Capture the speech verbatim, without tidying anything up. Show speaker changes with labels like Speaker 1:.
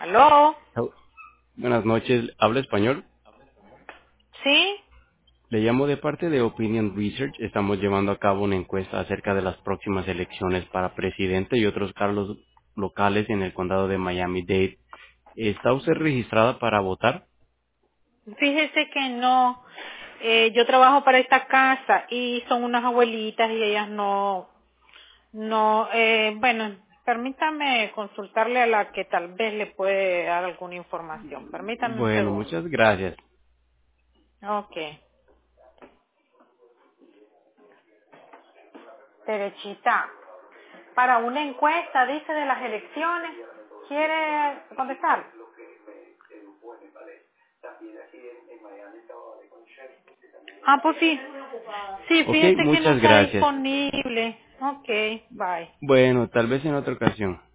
Speaker 1: ¿Aló?
Speaker 2: Hel- Buenas noches, ¿habla español?
Speaker 1: ¿Sí?
Speaker 2: Le llamo de parte de Opinion Research. Estamos llevando a cabo una encuesta acerca de las próximas elecciones para presidente y otros cargos locales en el condado de Miami-Dade. ¿Está usted registrada para votar?
Speaker 1: Fíjese que no. Eh, yo trabajo para esta casa y son unas abuelitas y ellas no, no, eh, bueno, permítame consultarle a la que tal vez le puede dar alguna información. Permítame un
Speaker 2: Bueno,
Speaker 1: segundo.
Speaker 2: muchas gracias.
Speaker 1: Ok. Derechita. Para una encuesta, dice, de las elecciones, ¿quiere contestar? Ah, pues sí. Sí,
Speaker 2: Ok,
Speaker 1: fíjese que no
Speaker 2: muchas
Speaker 1: está
Speaker 2: gracias.
Speaker 1: disponible. Ok, bye.
Speaker 2: Bueno, tal vez en otra ocasión.